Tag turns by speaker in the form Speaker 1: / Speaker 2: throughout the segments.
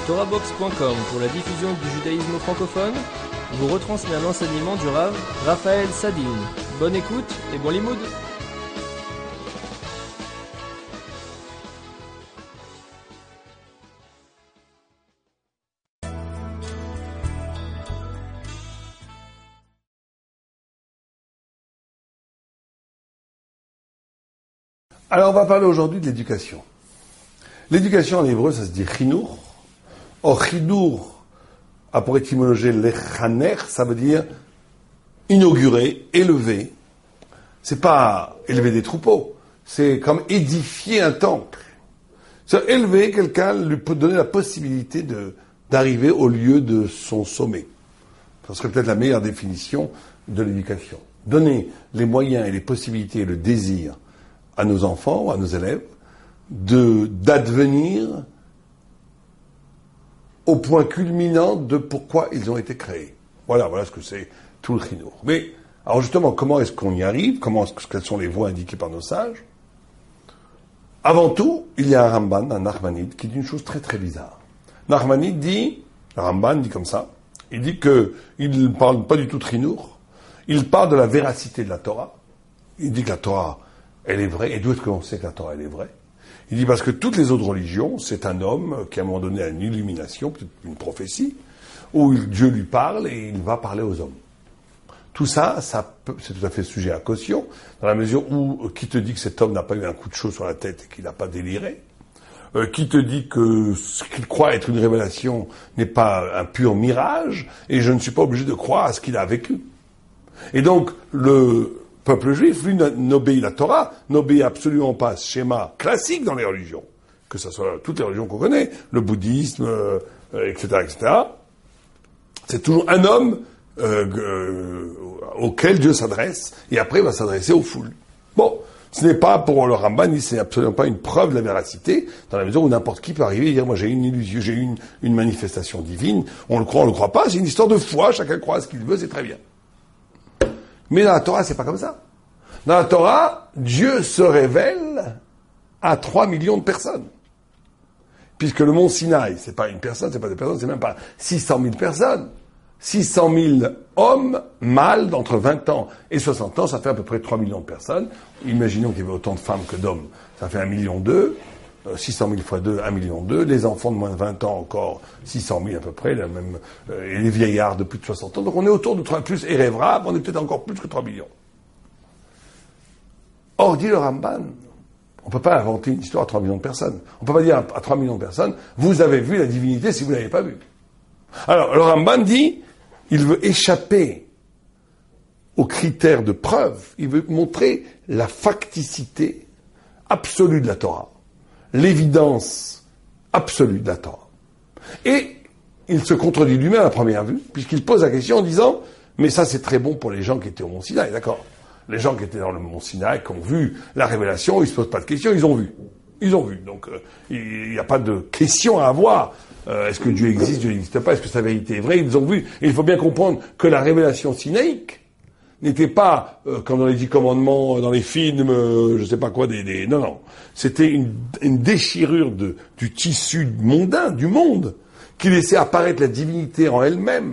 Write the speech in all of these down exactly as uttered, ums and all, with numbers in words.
Speaker 1: Torahbox point com pour la diffusion du judaïsme francophone vous retransmet un enseignement du Rav Raphaël Sadine. Bonne écoute et bon limoud.
Speaker 2: Alors on va parler aujourd'hui de l'éducation. L'éducation en hébreu, ça se dit chinour. Or, chinour a pour étymologie lechaner, ça veut dire inaugurer, élever. C'est pas élever des troupeaux, c'est comme édifier un temple. C'est élever quelqu'un, lui donner la possibilité de, d'arriver au lieu de son sommet. Ça serait peut-être la meilleure définition de l'éducation. Donner les moyens et les possibilités et le désir à nos enfants, à nos élèves, de, d'advenir au point culminant de pourquoi ils ont été créés. Voilà, voilà ce que c'est tout le chinour. Mais, alors justement, comment est-ce qu'on y arrive? Comment est-ce, quelles sont les voies indiquées par nos sages? Avant tout, il y a un Ramban, un Nachmanide, qui dit une chose très très bizarre. Nachmanide dit, le Ramban dit comme ça, il dit que il ne parle pas du tout de chinour, il parle de la véracité de la Torah. Il dit que la Torah, elle est vraie. Et d'où est-ce qu'on sait que la Torah, elle est vraie? Il dit parce que toutes les autres religions, c'est un homme qui à un moment donné a une illumination, peut-être une prophétie, où Dieu lui parle et il va parler aux hommes. Tout ça, ça peut, c'est tout à fait sujet à caution, dans la mesure où, qui te dit que cet homme n'a pas eu un coup de chaud sur la tête et qu'il n'a pas déliré? Euh, qui te dit que ce qu'il croit être une révélation n'est pas un pur mirage, et je ne suis pas obligé de croire à ce qu'il a vécu. Et donc, le peuple juif, lui, n'obéit la Torah, n'obéit absolument pas ce schéma classique dans les religions, que ce soit toutes les religions qu'on connaît, le bouddhisme, euh, et cetera, et cetera. C'est toujours un homme euh, euh, auquel Dieu s'adresse, et après il va s'adresser aux foules. Bon, ce n'est pas pour le Ramban, c'est absolument pas une preuve de la véracité, dans la mesure où n'importe qui peut arriver et dire, moi j'ai une illusion, j'ai une, une manifestation divine, on le croit, on le croit pas, c'est une histoire de foi, chacun croit à ce qu'il veut, c'est très bien. Mais dans la Torah, c'est pas comme ça. Dans la Torah, Dieu se révèle à trois millions de personnes. Puisque le mont Sinaï, c'est pas une personne, c'est pas deux personnes, c'est même pas six cent mille personnes. six cent mille hommes, mâles, d'entre vingt ans et soixante ans, ça fait à peu près trois millions de personnes. Imaginons qu'il y avait autant de femmes que d'hommes, ça fait un million deux. six cent mille fois deux, un million deux. Les enfants de moins de vingt ans, encore six cent mille à peu près, là même, euh, et les vieillards de plus de soixante ans. Donc on est autour de trois plus, et rêvera, on est peut-être encore plus que trois millions. Or, dit le Ramban, on peut pas inventer une histoire à trois millions de personnes. On peut pas dire à trois millions de personnes, vous avez vu la divinité si vous l'avez pas vue. Alors, le Ramban dit, il veut échapper aux critères de preuve, il veut montrer la facticité absolue de la Torah. L'évidence absolue de la Torah. Et il se contredit lui-même à la première vue, puisqu'il pose la question en disant, mais ça c'est très bon pour les gens qui étaient au Mont Sinaï, d'accord? Les gens qui étaient dans le Mont Sinaï, qui ont vu la révélation, ils se posent pas de questions, ils ont vu. Ils ont vu. Donc, euh, il n'y a pas de question à avoir. Euh, est-ce que Dieu existe, Dieu n'existe pas, est-ce que sa vérité est vraie? Ils ont vu. Et il faut bien comprendre que la révélation sinaïque n'était pas, euh, comme dans les dix commandements, dans les films, euh, je sais pas quoi, des, des... non, non. C'était une, une déchirure de, du tissu mondain, du monde, qui laissait apparaître la divinité en elle-même,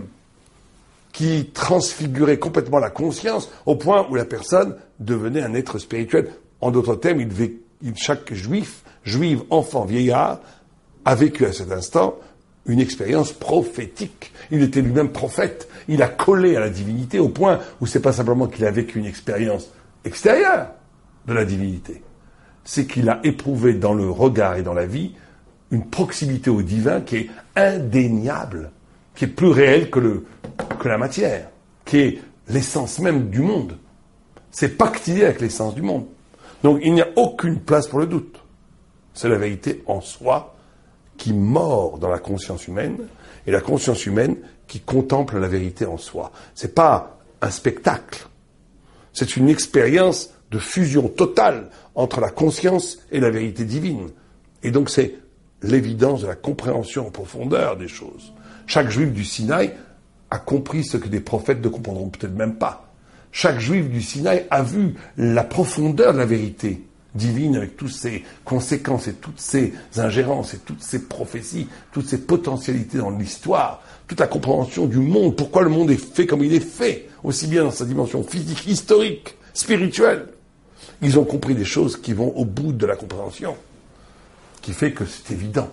Speaker 2: qui transfigurait complètement la conscience, au point où la personne devenait un être spirituel. En d'autres termes, il devait, il, chaque juif, juive, enfant, vieillard, a vécu à cet instant une expérience prophétique. Il était lui-même prophète. Il a collé à la divinité au point où c'est pas simplement qu'il a vécu une expérience extérieure de la divinité. C'est qu'il a éprouvé dans le regard et dans la vie une proximité au divin qui est indéniable, qui est plus réelle que le, que la matière, qui est l'essence même du monde. C'est pactisé avec l'essence du monde. Donc il n'y a aucune place pour le doute. C'est la vérité en soi qui mord dans la conscience humaine, et la conscience humaine qui contemple la vérité en soi. C'est pas un spectacle. C'est une expérience de fusion totale entre la conscience et la vérité divine. Et donc c'est l'évidence de la compréhension en profondeur des choses. Chaque juif du Sinaï a compris ce que des prophètes ne comprendront peut-être même pas. Chaque juif du Sinaï a vu la profondeur de la vérité divine avec toutes ses conséquences et toutes ses ingérences et toutes ses prophéties, toutes ses potentialités dans l'histoire, toute la compréhension du monde, pourquoi le monde est fait comme il est fait, aussi bien dans sa dimension physique, historique, spirituelle. Ils ont compris des choses qui vont au bout de la compréhension, qui fait que c'est évident.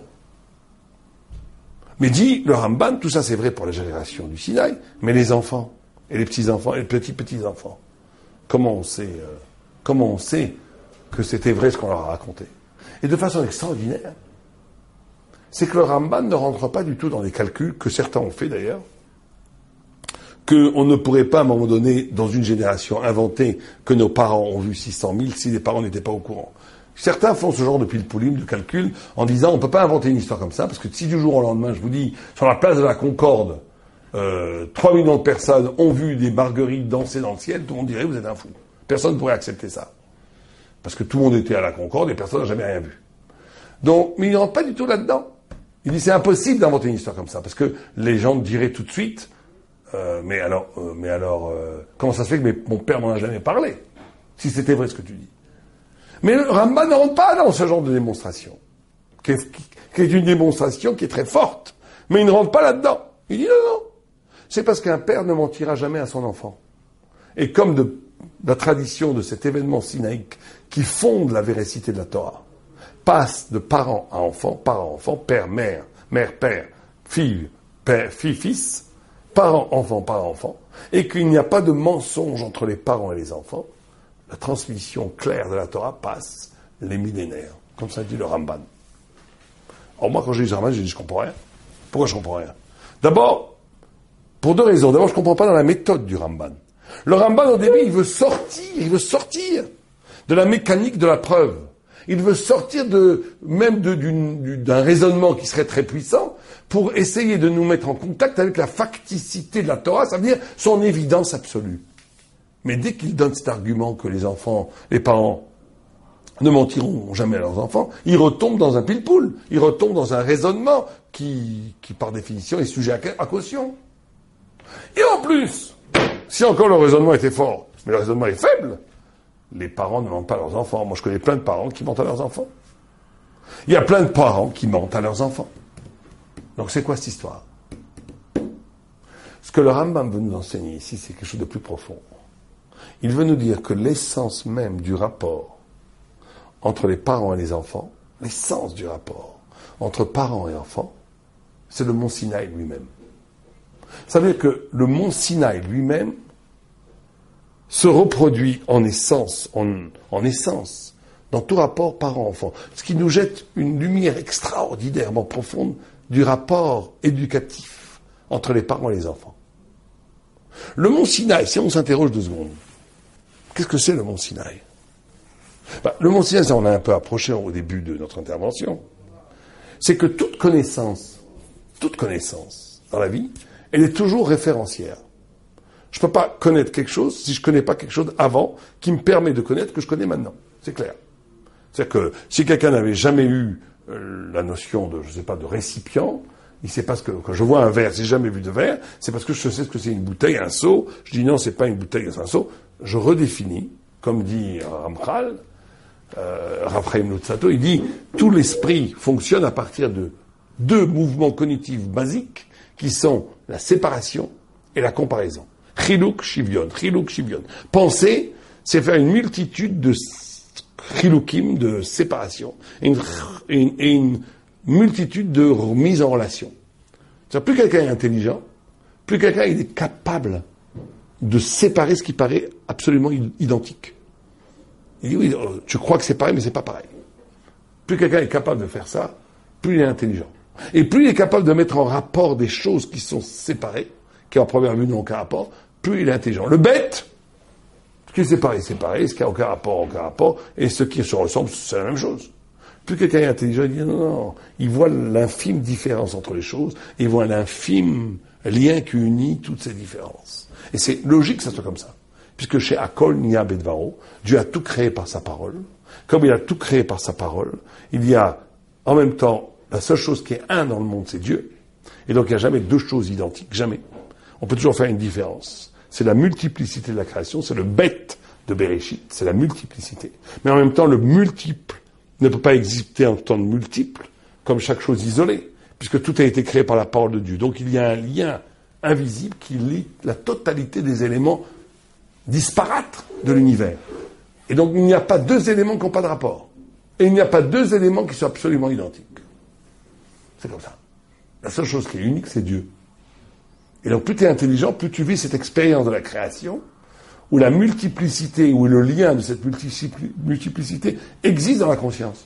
Speaker 2: Mais dit le Ramban, tout ça c'est vrai pour la génération du Sinaï, mais les enfants, et les petits-enfants, et les petits-petits-enfants, comment on sait, euh, comment on sait que c'était vrai ce qu'on leur a raconté? Et de façon extraordinaire, c'est que le Ramban ne rentre pas du tout dans les calculs, que certains ont fait d'ailleurs, qu'on ne pourrait pas à un moment donné, dans une génération, inventer que nos parents ont vu six cent mille si les parents n'étaient pas au courant. Certains font ce genre de pilpoulim, de calcul, en disant on ne peut pas inventer une histoire comme ça, parce que si du jour au lendemain, je vous dis, sur la place de la Concorde, euh, trois millions de personnes ont vu des marguerites danser dans le ciel, tout le monde dirait vous êtes un fou. Personne ne pourrait accepter ça. Parce que tout le monde était à la Concorde et personne n'a jamais rien vu. Donc, mais il ne rentre pas du tout là-dedans. Il dit c'est impossible d'inventer une histoire comme ça, parce que les gens diraient tout de suite, euh, mais alors, euh, mais alors, euh, comment ça se fait que mes, mon père m'en a jamais parlé, si c'était vrai ce que tu dis. Mais le Ramban ne rentre pas dans ce genre de démonstration, qui est, qui, qui est une démonstration qui est très forte, mais il ne rentre pas là-dedans. Il dit non, non, c'est parce qu'un père ne mentira jamais à son enfant. Et comme de la tradition de cet événement sinaïque qui fonde la véracité de la Torah passe de parent à enfant, parent, enfant, père, mère, mère, père, fille, père, fille, fils, parent, enfant, parent, enfant, et qu'il n'y a pas de mensonge entre les parents et les enfants, la transmission claire de la Torah passe les millénaires, comme ça dit le Ramban. Alors moi, quand j'ai lu le Ramban, j'ai dit je comprends rien. Pourquoi je comprends rien? D'abord, pour deux raisons. D'abord, je comprends pas dans la méthode du Ramban. Le Ramban, au début, il veut sortir, il veut sortir de la mécanique de la preuve. Il veut sortir de, même de, d'une, d'un raisonnement qui serait très puissant pour essayer de nous mettre en contact avec la facticité de la Torah, ça veut dire son évidence absolue. Mais dès qu'il donne cet argument que les enfants, les parents ne mentiront jamais à leurs enfants, il retombe dans un pile-poule, il retombe dans un raisonnement qui, qui par définition est sujet à, à caution. Et en plus, si encore le raisonnement était fort, mais le raisonnement est faible, les parents ne mentent pas à leurs enfants. Moi, je connais plein de parents qui mentent à leurs enfants. Il y a plein de parents qui mentent à leurs enfants. Donc, c'est quoi cette histoire? Ce que le Rambam veut nous enseigner ici, c'est quelque chose de plus profond. Il veut nous dire que l'essence même du rapport entre les parents et les enfants, l'essence du rapport entre parents et enfants, c'est le mont Sinaï lui-même. Ça veut dire que le mont Sinaï lui-même se reproduit en essence, en, en essence, dans tout rapport parent-enfant. Ce qui nous jette une lumière extraordinairement profonde du rapport éducatif entre les parents et les enfants. Le mont Sinaï, si on s'interroge deux secondes, qu'est-ce que c'est le mont Sinaï? Ben, le mont Sinaï, ça on a un peu approché au début de notre intervention, c'est que toute connaissance, toute connaissance dans la vie, elle est toujours référentielle. Je ne peux pas connaître quelque chose si je ne connais pas quelque chose avant qui me permet de connaître que je connais maintenant. C'est clair. C'est-à-dire que si quelqu'un n'avait jamais eu euh, la notion de, je sais pas, de récipient, il sait pas ce que, quand je vois un verre, si j'ai jamais vu de verre, c'est parce que je sais ce que c'est une bouteille, un seau. Je dis non, c'est pas une bouteille, c'est un seau. Je redéfinis, comme dit Ramchal, euh, Raphaël Lutzato, il dit tout l'esprit fonctionne à partir de deux mouvements cognitifs basiques qui sont la séparation et la comparaison. Chiluk, shivion, chiluk, shivion. Penser, c'est faire une multitude de chilukim, de séparation, et une, une, et une multitude de mise en relation. C'est-à-dire, plus quelqu'un est intelligent, plus quelqu'un il est capable de séparer ce qui paraît absolument identique. Il dit, oui, tu crois que c'est pareil, mais c'est pas pareil. Plus quelqu'un est capable de faire ça, plus il est intelligent. Et plus il est capable de mettre en rapport des choses qui sont séparées, qui en première vue n'ont aucun rapport, plus il est intelligent. Le bête, ce qui est séparé, c'est pareil, ce qui n'a aucun rapport, aucun rapport, et ce qui se ressemble, c'est la même chose. Plus quelqu'un est intelligent, il dit non, non, il voit l'infime différence entre les choses, et il voit l'infime lien qui unit toutes ces différences. Et c'est logique que ça soit comme ça. Puisque chez Akol Nia Bedvaro, Dieu a tout créé par sa parole. Comme il a tout créé par sa parole, il y a en même temps la seule chose qui est un dans le monde, c'est Dieu. Et donc il n'y a jamais deux choses identiques, jamais. On peut toujours faire une différence. C'est la multiplicité de la création, c'est le bête de Bereshit, c'est la multiplicité. Mais en même temps, le multiple ne peut pas exister en tant que multiple, comme chaque chose isolée, puisque tout a été créé par la parole de Dieu. Donc il y a un lien invisible qui lie la totalité des éléments disparates de l'univers. Et donc il n'y a pas deux éléments qui n'ont pas de rapport. Et il n'y a pas deux éléments qui sont absolument identiques. C'est comme ça. La seule chose qui est unique, c'est Dieu. Et donc plus tu es intelligent, plus tu vis cette expérience de la création, où la multiplicité, où le lien de cette multiplicité existe dans la conscience.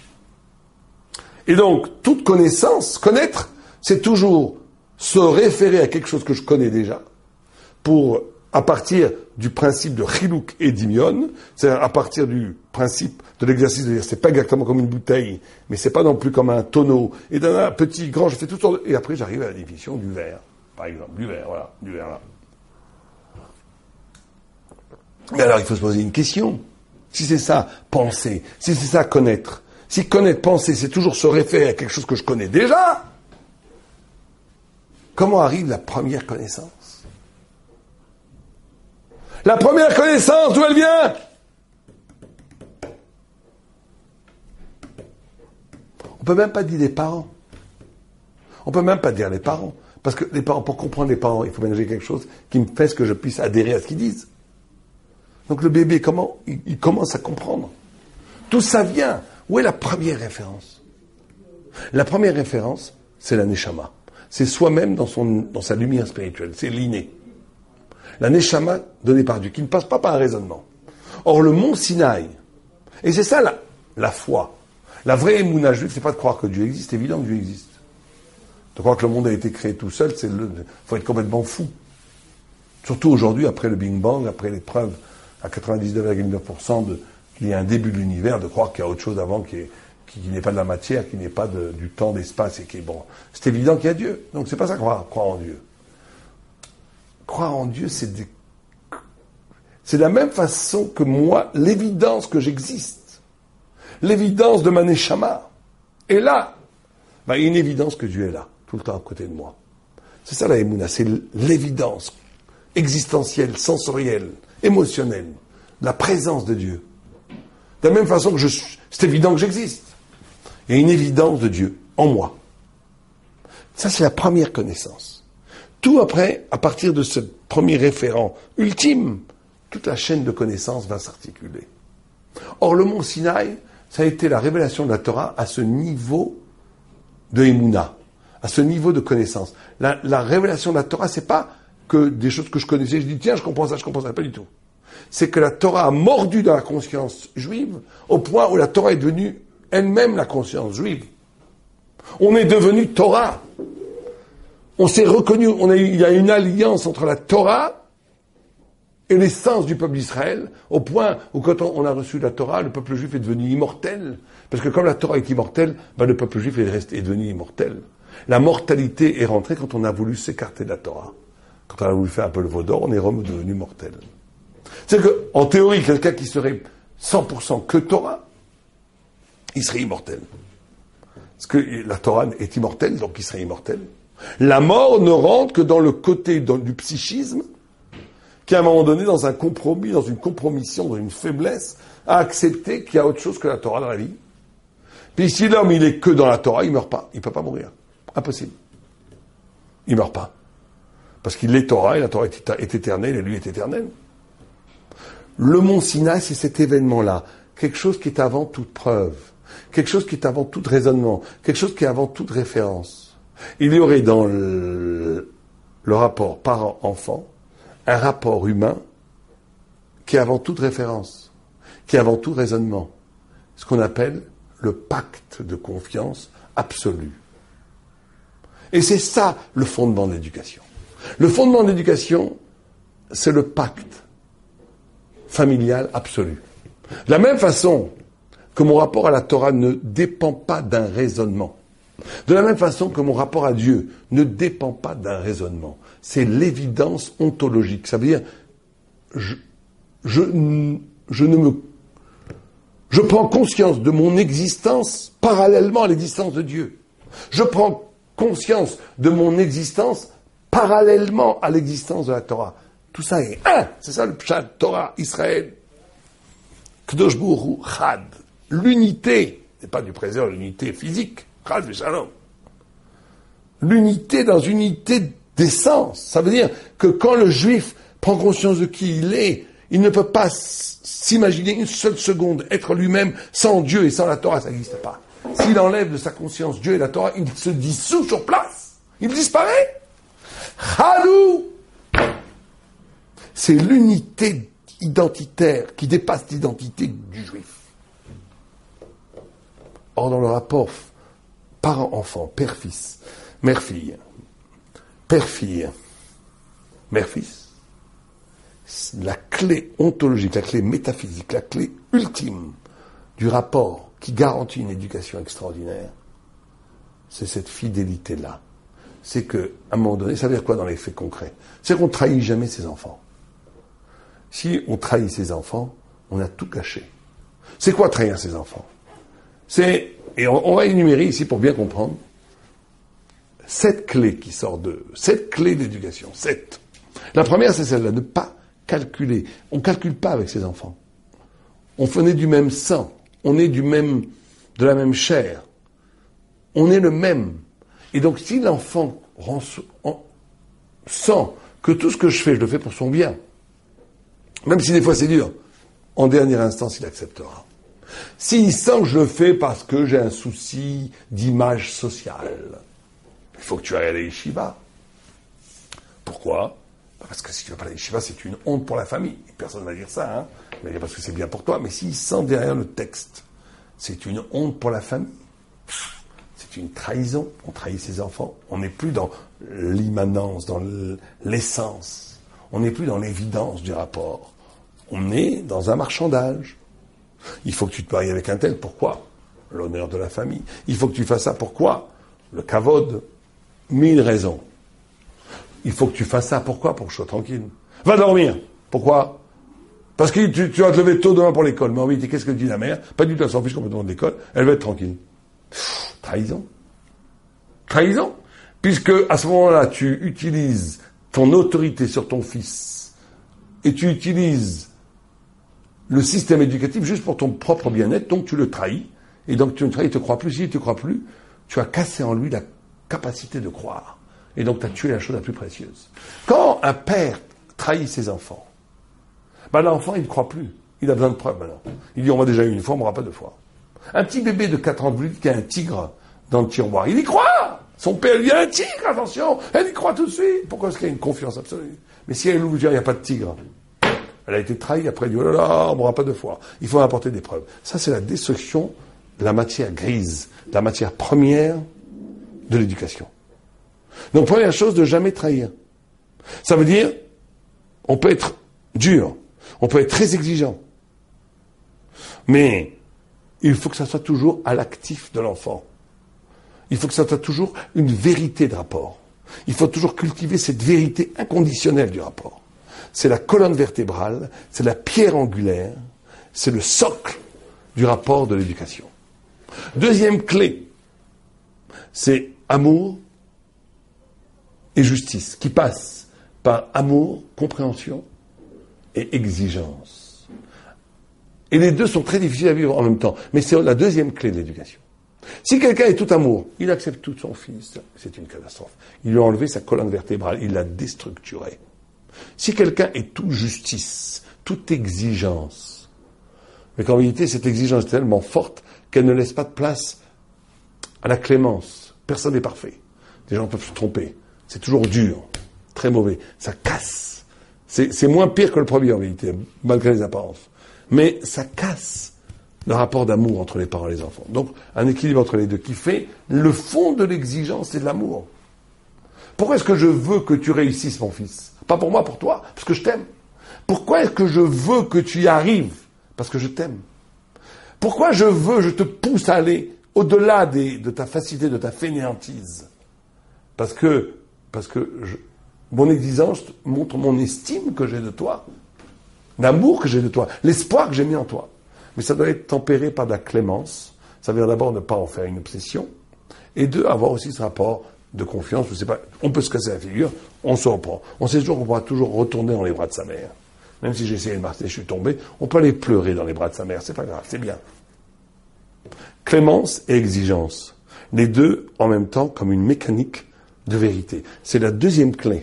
Speaker 2: Et donc, toute connaissance, connaître, c'est toujours se référer à quelque chose que je connais déjà, pour, à partir du principe de Chiluk et d'Imion, c'est-à-dire à partir du principe de l'exercice de dire, c'est pas exactement comme une bouteille, mais c'est pas non plus comme un tonneau, et d'un petit, grand, je fais toutes sortes de... Et après, j'arrive à la définition du verre, par exemple, du verre, voilà, du verre là. Mais alors, il faut se poser une question. Si c'est ça, penser, si c'est ça, connaître, si connaître, penser, c'est toujours se référer à quelque chose que je connais déjà, comment arrive la première connaissance? La première connaissance, d'où elle vient? On peut même pas dire les parents. On peut même pas dire les parents. Parce que les parents, pour comprendre les parents, il faut ménager quelque chose qui me fait que je puisse adhérer à ce qu'ils disent. Donc le bébé, comment il, il commence à comprendre. Tout ça vient. Où est la première référence? La première référence, c'est la Neshama. C'est soi-même dans, son, dans sa lumière spirituelle. C'est l'inné. La Neshama donnée par Dieu, qui ne passe pas par un raisonnement. Or, le mont Sinaï, et c'est ça la, la foi. La vraie émouna juive, c'est pas de croire que Dieu existe. C'est évident que Dieu existe. De croire que le monde a été créé tout seul, c'est le, faut être complètement fou. Surtout aujourd'hui, après le Big Bang, après les preuves à quatre-vingt-dix-neuf virgule neuf pour cent de, qu'il y a un début de l'univers, de croire qu'il y a autre chose avant qui, est, qui, qui n'est pas de la matière, qui n'est pas de, du temps, d'espace, et qui est bon. C'est évident qu'il y a Dieu. Donc c'est pas ça croire, croire en Dieu. Croire en Dieu, c'est des, c'est de la même façon que moi, l'évidence que j'existe. L'évidence de ma Neshama est là. Ben, il y a une évidence que Dieu est là, tout le temps à côté de moi. C'est ça la Emouna, c'est l'évidence existentielle, sensorielle, émotionnelle, la présence de Dieu. De la même façon que je suis, c'est évident que j'existe. Il y a une évidence de Dieu en moi. Ça, c'est la première connaissance. Tout après, à partir de ce premier référent ultime, toute la chaîne de connaissances va s'articuler. Or, le mont Sinaï, ça a été la révélation de la Torah à ce niveau de Emouna, à ce niveau de connaissance. La, la révélation de la Torah, c'est pas que des choses que je connaissais, je dis tiens, je comprends ça, je comprends ça, pas du tout. C'est que la Torah a mordu dans la conscience juive au point où la Torah est devenue elle-même la conscience juive. On est devenu Torah. On s'est reconnu, on a eu, il y a une alliance entre la Torah et l'essence du peuple d'Israël, au point où quand on, on a reçu la Torah, le peuple juif est devenu immortel. Parce que comme la Torah est immortelle, ben le peuple juif est, resté, est devenu immortel. La mortalité est rentrée quand on a voulu s'écarter de la Torah. Quand on a voulu faire un peu le veau d'or, on est redevenu mortel. C'est que, en théorie, quelqu'un qui serait cent pour cent que Torah, il serait immortel. Parce que la Torah est immortelle, donc il serait immortel. La mort ne rentre que dans le côté dans, du psychisme, qui à un moment donné, dans un compromis, dans une compromission, dans une faiblesse, a accepté qu'il y a autre chose que la Torah dans la vie. Puis si l'homme, il est que dans la Torah, il meurt pas. Il peut pas mourir. Impossible. Il meurt pas. Parce qu'il est Torah, et la Torah est, est éternelle, et lui est éternel. Le mont Sinaï, c'est cet événement-là. Quelque chose qui est avant toute preuve. Quelque chose qui est avant tout raisonnement. Quelque chose qui est avant toute référence. Il y aurait dans le, le rapport parent-enfant un rapport humain qui est avant toute référence, qui est avant tout raisonnement. Ce qu'on appelle le pacte de confiance absolue. Et c'est ça le fondement de l'éducation. Le fondement de l'éducation, c'est le pacte familial absolu. De la même façon que mon rapport à la Torah ne dépend pas d'un raisonnement. De la même façon que mon rapport à Dieu ne dépend pas d'un raisonnement. C'est l'évidence ontologique. Ça veut dire, je, je, je ne me, je prends conscience de mon existence parallèlement à l'existence de Dieu. Je prends conscience de mon existence parallèlement à l'existence de la Torah. Tout ça est un. C'est ça le pshat, Torah, Israël, Kdosh Baruch Hu Chad. L'unité, c'est pas du présent, l'unité physique. Chad v'shalom. L'unité dans une unité d'essence. Ça veut dire que quand le juif prend conscience de qui il est, il ne peut pas s'imaginer une seule seconde être lui-même sans Dieu et sans la Torah, ça n'existe pas. S'il enlève de sa conscience Dieu et la Torah, il se dissout sur place. Il disparaît. Chadou, c'est l'unité identitaire qui dépasse l'identité du juif. Or, dans le rapport parent-enfant, père-fils, mère-fille, père-fille, mère-fils, la clé ontologique, la clé métaphysique, la clé ultime du rapport qui garantit une éducation extraordinaire, c'est cette fidélité-là. C'est que, à un moment donné, ça veut dire quoi dans les faits concrets? C'est qu'on ne trahit jamais ses enfants. Si on trahit ses enfants, on a tout caché. C'est quoi trahir ses enfants? C'est, et on, on va énumérer ici pour bien comprendre, sept clés qui sortent de, sept clés d'éducation, sept. La première, c'est celle-là, ne pas calculer. On ne calcule pas avec ses enfants. On venait du même sang. On est du même, de la même chair. On est le même. Et donc, si l'enfant rend, en, sent que tout ce que je fais, je le fais pour son bien, même si des fois c'est dur, en dernière instance, il acceptera. S'il sent que je le fais parce que j'ai un souci d'image sociale, il faut que tu ailles à l'yeshiva. Pourquoi? Parce que si tu vas pas à l'yeshiva, c'est une honte pour la famille. Personne ne va dire ça, hein. Il va dire parce que c'est bien pour toi. Mais s'il sent derrière le texte, c'est une honte pour la famille. C'est une trahison. On trahit ses enfants. On n'est plus dans l'immanence, dans l'essence. On n'est plus dans l'évidence du rapport. On est dans un marchandage. Il faut que tu te maries avec un tel. Pourquoi? L'honneur de la famille. Il faut que tu fasses ça. Pourquoi? Le kavod. Mille raisons. Il faut que tu fasses ça. Pourquoi? Pour que je sois tranquille. Va dormir. Pourquoi? Parce que tu, tu vas te lever tôt demain pour l'école. Mais en vérité, qu'est-ce que dit la mère? Pas du tout, elle s'en fiche complètement de l'école. Elle va être tranquille. Pff, trahison. Trahison. Puisque, à ce moment-là, tu utilises ton autorité sur ton fils et tu utilises le système éducatif juste pour ton propre bien-être, donc tu le trahis. Et donc tu le trahis, il ne te croit plus. S'il ne te croit plus, tu as cassé en lui la capacité de croire. Et donc tu as tué la chose la plus précieuse. Quand un père trahit ses enfants, ben l'enfant, il ne croit plus. Il a besoin de preuves maintenant. Il dit, on m'a déjà eu une fois, on ne m'aura pas deux fois. Un petit bébé de quatre ans, vous lui dites qu'il y a un tigre dans le tiroir. Il y croit. Son père lui dit, il y a un tigre, attention. Elle y croit tout de suite. Pourquoi est-ce qu'il y a une confiance absolue? Mais si elle ouvre dire, il n'y a pas de tigre. Elle a été trahie, après elle dit, oh là là, on ne m'aura pas deux fois. Il faut apporter des preuves. Ça, c'est la destruction de la matière grise, de la matière première de l'éducation. Donc, première chose, de jamais trahir. Ça veut dire, on peut être dur, on peut être très exigeant, mais il faut que ça soit toujours à l'actif de l'enfant. Il faut que ça soit toujours une vérité de rapport. Il faut toujours cultiver cette vérité inconditionnelle du rapport. C'est la colonne vertébrale, c'est la pierre angulaire, c'est le socle du rapport de l'éducation. Deuxième clé, c'est amour et justice, qui passe par amour, compréhension et exigence. Et les deux sont très difficiles à vivre en même temps, mais c'est la deuxième clé de l'éducation. Si quelqu'un est tout amour, il accepte tout son fils, c'est une catastrophe. Il lui a enlevé sa colonne vertébrale, il l'a déstructurée. Si quelqu'un est tout justice, toute exigence, mais qu'en réalité cette exigence est tellement forte qu'elle ne laisse pas de place à la clémence. Personne n'est parfait. Les gens peuvent se tromper. C'est toujours dur, très mauvais. Ça casse. C'est, c'est moins pire que le premier en réalité, malgré les apparences. Mais ça casse le rapport d'amour entre les parents et les enfants. Donc, un équilibre entre les deux qui fait le fond de l'exigence et de l'amour. Pourquoi est-ce que je veux que tu réussisses, mon fils? Pas pour moi, pour toi, parce que je t'aime. Pourquoi est-ce que je veux que tu y arrives? Parce que je t'aime. Pourquoi je veux, je te pousse à aller au-delà des, de ta facilité, de ta fainéantise? Parce que, parce que je, mon exigence montre mon estime que j'ai de toi, l'amour que j'ai de toi, l'espoir que j'ai mis en toi. Mais ça doit être tempéré par de la clémence. Ça veut dire d'abord ne pas en faire une obsession, et deux, avoir aussi ce rapport de confiance. Je sais pas, on peut se casser la figure, on se reprend. On sait toujours qu'on pourra toujours retourner dans les bras de sa mère. Même si j'ai essayé de marcher, je suis tombé, on peut aller pleurer dans les bras de sa mère, c'est pas grave, c'est bien. Clémence et exigence. Les deux, en même temps, comme une mécanique de vérité. C'est la deuxième clé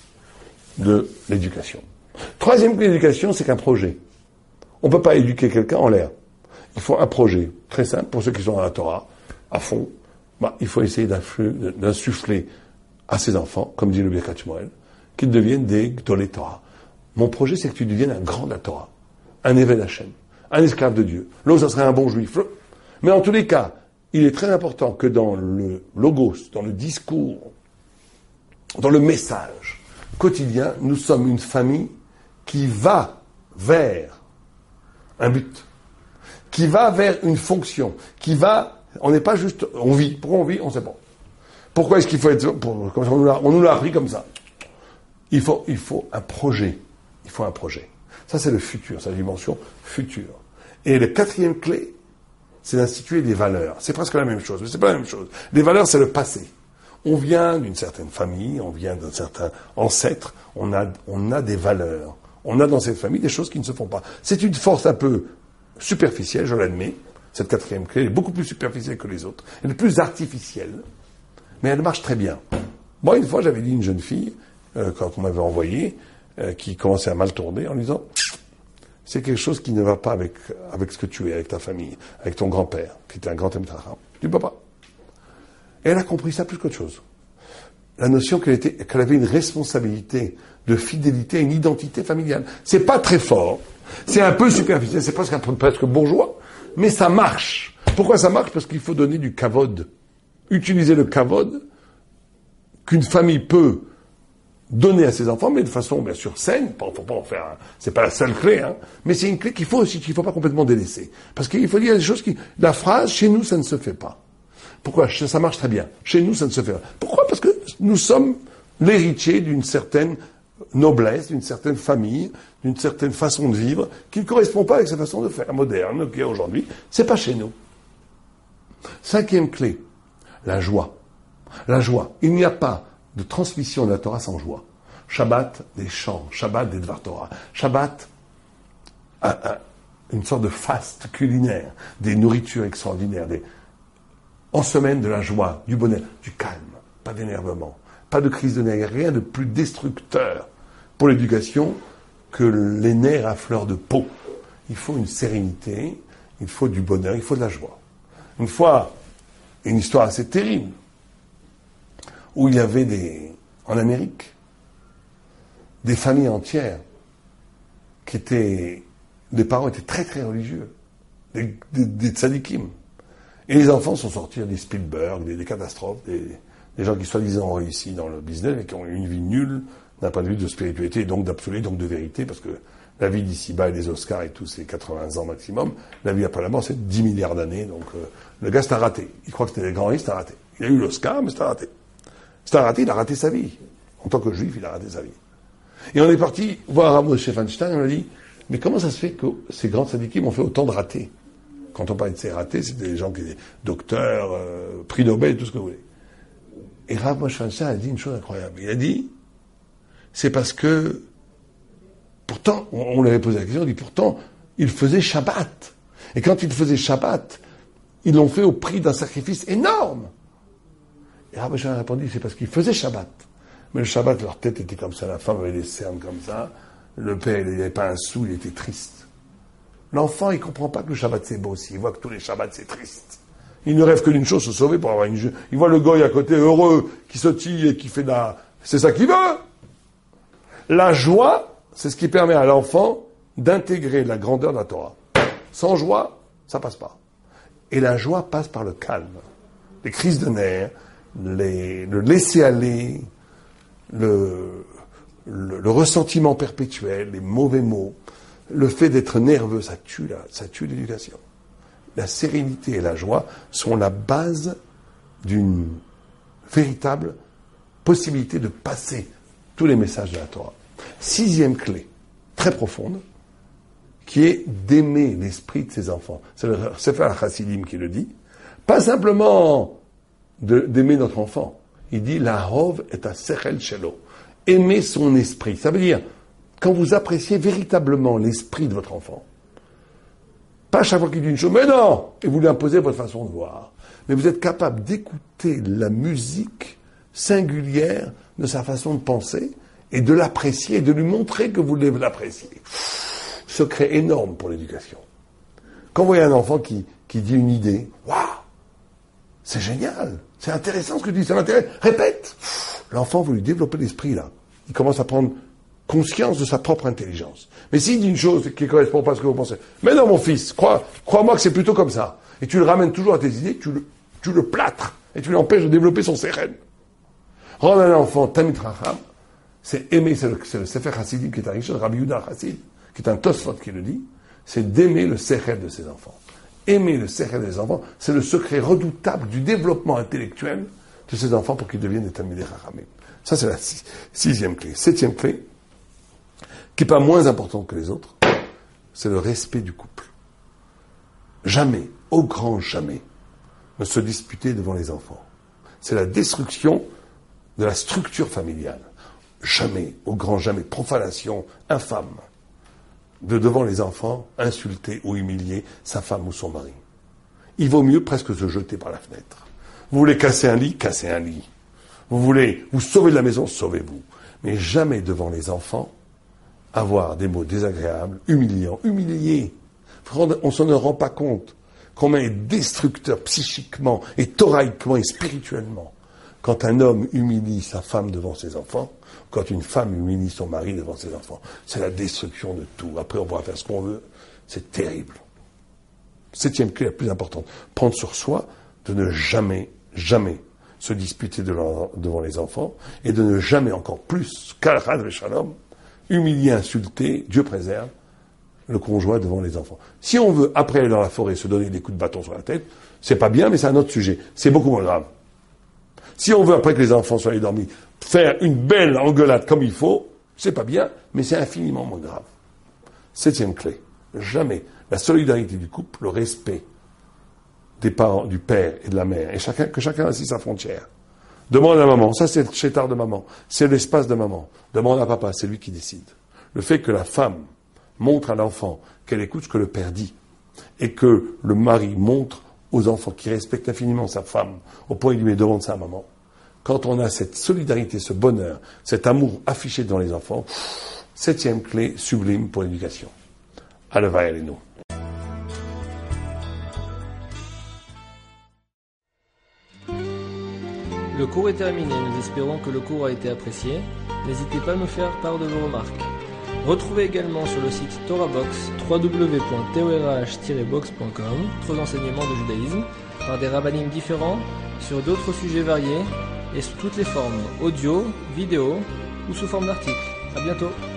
Speaker 2: de l'éducation. Troisième clé de l'éducation, c'est qu'un projet. On ne peut pas éduquer quelqu'un en l'air. Il faut un projet très simple, pour ceux qui sont dans la Torah, à fond. Bah, il faut essayer d'insuffler à ses enfants, comme dit le Birkat Shmuel, qu'ils deviennent des Gdolei Torah. Mon projet, c'est que tu deviennes un grand de la Torah, un Eved Hashem, un esclave de Dieu. L'autre, ça serait un bon juif. Mais en tous les cas, il est très important que dans le logos, dans le discours, dans le message quotidien, nous sommes une famille qui va vers un but, qui va vers une fonction, qui va... On n'est pas juste... On vit. Pourquoi on vit? On ne sait pas. Pourquoi est-ce qu'il faut être... Pour, comme ça, on, nous l'a, on nous l'a appris comme ça. Il faut, il faut un projet. Il faut un projet. Ça, c'est le futur, c'est la dimension future. Et la quatrième clé, c'est d'instituer des valeurs. C'est presque la même chose, mais c'est pas la même chose. Les valeurs, c'est le passé. On vient d'une certaine famille, on vient d'un certain ancêtre, on a, on a des valeurs. On a dans cette famille des choses qui ne se font pas. C'est une force un peu superficielle, je l'admets. Cette quatrième clé est beaucoup plus superficielle que les autres. Elle est plus artificielle, mais elle marche très bien. Moi, une fois, j'avais dit à une jeune fille, euh, quand on m'avait envoyé, euh, qui commençait à mal tourner, en lui disant... C'est quelque chose qui ne va pas avec, avec ce que tu es, avec ta famille, avec ton grand-père, qui était un grand Talmid Chacham. Tu ne peux pas. Et elle a compris ça plus qu'autre chose. La notion qu'elle était, qu'elle avait une responsabilité de fidélité à une identité familiale. C'est pas très fort. C'est un peu superficiel. C'est presque un peu presque bourgeois. Mais ça marche. Pourquoi ça marche? Parce qu'il faut donner du kavod. Utiliser le kavod qu'une famille peut donner à ses enfants, mais de façon bien sûr saine. Il faut pas en faire. Un, c'est pas la seule clé, hein. Mais c'est une clé qu'il faut aussi, qu'il faut pas complètement délaisser. Parce qu'il faut dire des choses qui. La phrase chez nous ça ne se fait pas. Pourquoi? Ça marche très bien. Chez nous ça ne se fait pas. Pourquoi? Parce que nous sommes l'héritier d'une certaine noblesse, d'une certaine famille, d'une certaine façon de vivre qui ne correspond pas avec cette façon de faire moderne qu'il y a aujourd'hui. C'est pas chez nous. Cinquième clé, la joie. La joie. Il n'y a pas de transmission de la Torah sans joie. Shabbat, des chants. Shabbat, des Dvar Torah. Shabbat, un, un, une sorte de faste culinaire, des nourritures extraordinaires, des... en semaine de la joie, du bonheur, du calme, pas d'énervement, pas de crise de nerfs, rien de plus destructeur pour l'éducation que les nerfs à fleur de peau. Il faut une sérénité, il faut du bonheur, il faut de la joie. Une fois, une histoire assez terrible, où il y avait des, en Amérique, des familles entières qui étaient, les parents étaient très très religieux, des, des, des tzadikim. Et les enfants sont sortis des Spielberg, des, des catastrophes, des, des gens qui soi-disant ont réussi dans le business, mais qui ont eu une vie nulle d'un point de vue de spiritualité, et donc d'absolu, donc de vérité, parce que la vie d'ici-bas et des Oscars et tout, c'est quatre-vingts ans maximum. La vie après la mort, c'est dix milliards d'années, donc euh, le gars, c'est un raté. Il croit que c'était des grands risques, c'est un raté. Il a eu l'Oscar, mais c'est un raté. C'est un raté, il a raté sa vie. En tant que juif, il a raté sa vie. Et on est parti voir Amos Feinstein, et on a dit, mais comment ça se fait que ces grands tzadikim ont fait autant de ratés? Quand on parle de ces ratés, c'est des gens qui étaient docteurs, euh, prix Nobel, tout ce que vous voulez. Et Rav Moshe Feinstein a dit une chose incroyable. Il a dit, c'est parce que, pourtant, on, on lui avait posé la question, on dit, pourtant, il faisait Shabbat. Et quand il faisait Shabbat, ils l'ont fait au prix d'un sacrifice énorme. Et Rav Moshe a répondu, c'est parce qu'il faisait Shabbat. Mais le Shabbat, leur tête était comme ça, la femme avait des cernes comme ça, le père, il n'avait pas un sou, il était triste. L'enfant, il comprend pas que le Shabbat c'est beau aussi, il voit que tous les Shabbats c'est triste. Il ne rêve que d'une chose, se sauver pour avoir une... Il voit le goy à côté, heureux, qui sautille et qui fait de la... C'est ça qu'il veut. La joie, c'est ce qui permet à l'enfant d'intégrer la grandeur de la Torah. Sans joie, ça passe pas. Et la joie passe par le calme. Les crises de nerfs, les... le laisser-aller, le... Le... le ressentiment perpétuel, les mauvais mots, le fait d'être nerveux, ça tue, la... ça tue l'éducation. La sérénité et la joie sont la base d'une véritable possibilité de passer tous les messages de la Torah. Sixième clé, très profonde, qui est d'aimer l'esprit de ses enfants. C'est le Sefer HaChassidim qui le dit. Pas simplement de, d'aimer notre enfant. Il dit « La hov et a sechel shelo ». Aimer son esprit. Ça veut dire, quand vous appréciez véritablement l'esprit de votre enfant, pas à chaque fois qu'il dit une chose, mais non, et vous lui imposez votre façon de voir, mais vous êtes capable d'écouter la musique singulière de sa façon de penser et de l'apprécier et de lui montrer que vous l'appréciez. Secret énorme pour l'éducation. Quand vous voyez un enfant qui, qui dit une idée, waouh, c'est génial, c'est intéressant ce que tu dis, ça m'intéresse, répète. L'enfant, vous lui développez l'esprit là. Il commence à prendre conscience de sa propre intelligence. Mais s'il dit une chose qui ne correspond pas à ce que vous pensez, mais non mon fils, crois, crois-moi que c'est plutôt comme ça. Et tu le ramènes toujours à tes idées, tu le, tu le plâtres et tu l'empêches de développer son sérène. Rendre un enfant Tamid Chacham, c'est aimer, c'est le, c'est le Sefer Hasidim qui est un riche, Rabbi Yehuda Chassid, qui est un Tosfot qui le dit, c'est d'aimer le sérène de ses enfants. Aimer le sérène des enfants, c'est le secret redoutable du développement intellectuel de ses enfants pour qu'ils deviennent des Talmidei Chachamim. Ça, c'est la six, sixième clé. Septième clé, qui n'est pas moins importante que les autres, c'est le respect du couple. Jamais, au grand jamais, ne se disputer devant les enfants. C'est la destruction de la structure familiale. Jamais, au grand jamais, profanation infâme de devant les enfants insulter ou humilier sa femme ou son mari. Il vaut mieux presque se jeter par la fenêtre. Vous voulez casser un lit, cassez un lit. Vous voulez vous sauver de la maison, sauvez-vous. Mais jamais devant les enfants avoir des mots désagréables, humiliants, humiliés. On ne s'en rend pas compte combien est destructeur psychiquement et thoraïquement et spirituellement quand un homme humilie sa femme devant ses enfants, quand une femme humilie son mari devant ses enfants. C'est la destruction de tout. Après, on pourra faire ce qu'on veut. C'est terrible. Septième clé la plus importante. Prendre sur soi de ne jamais, jamais se disputer de leur, devant les enfants et de ne jamais encore plus, kalchad v'shalom, humilier, insulter, Dieu préserve, le conjoint devant les enfants. Si on veut, après aller dans la forêt, se donner des coups de bâton sur la tête, c'est pas bien, mais c'est un autre sujet. C'est beaucoup moins grave. Si on veut, après que les enfants soient allés dormir, faire une belle engueulade comme il faut, c'est pas bien, mais c'est infiniment moins grave. Septième clé. Jamais la solidarité du couple, le respect des parents, du père et de la mère, et chacun, que chacun a sa frontière. Demande à maman, ça c'est le chétard de maman, c'est l'espace de maman. Demande à papa, c'est lui qui décide. Le fait que la femme montre à l'enfant qu'elle écoute ce que le père dit, et que le mari montre aux enfants qui respectent infiniment sa femme, au point de lui demander ça à maman. Quand on a cette solidarité, ce bonheur, cet amour affiché dans les enfants, septième clé sublime pour l'éducation. Aleva Elenu.
Speaker 1: Le cours est terminé, nous espérons que le cours a été apprécié. N'hésitez pas à nous faire part de vos remarques. Retrouvez également sur le site TorahBox, w w w point torah tiret box point com, d'autres enseignements de judaïsme, par des rabbinim différents, sur d'autres sujets variés, et sous toutes les formes, audio, vidéo ou sous forme d'articles. À bientôt.